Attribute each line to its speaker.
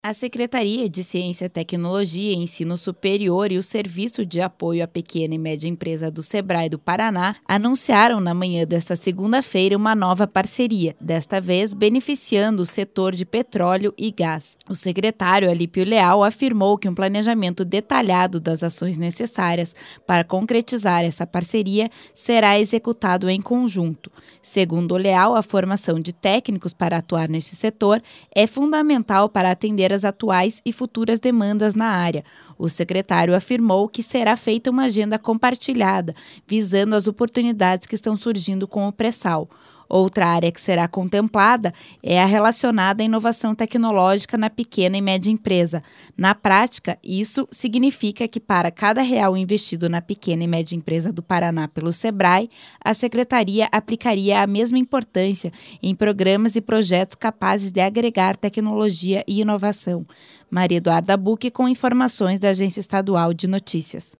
Speaker 1: A Secretaria de Ciência, Tecnologia e Ensino Superior e o Serviço de Apoio à Pequena e Média Empresa do Sebrae do Paraná anunciaram na manhã desta segunda-feira uma nova parceria, desta vez beneficiando o setor de petróleo e gás. O secretário Alípio Leal afirmou que um planejamento detalhado das ações necessárias para concretizar essa parceria será executado em conjunto. Segundo o Leal, a formação de técnicos para atuar neste setor é fundamental para atender as atuais e futuras demandas na área. O secretário afirmou que será feita uma agenda compartilhada, visando as oportunidades que estão surgindo com o pré-sal. Outra área que será contemplada é a relacionada à inovação tecnológica na pequena e média empresa. Na prática, isso significa que para cada real investido na pequena e média empresa do Paraná pelo Sebrae, a Secretaria aplicaria a mesma importância em programas e projetos capazes de agregar tecnologia e inovação. Maria Eduarda Bucchi com informações da Agência Estadual de Notícias.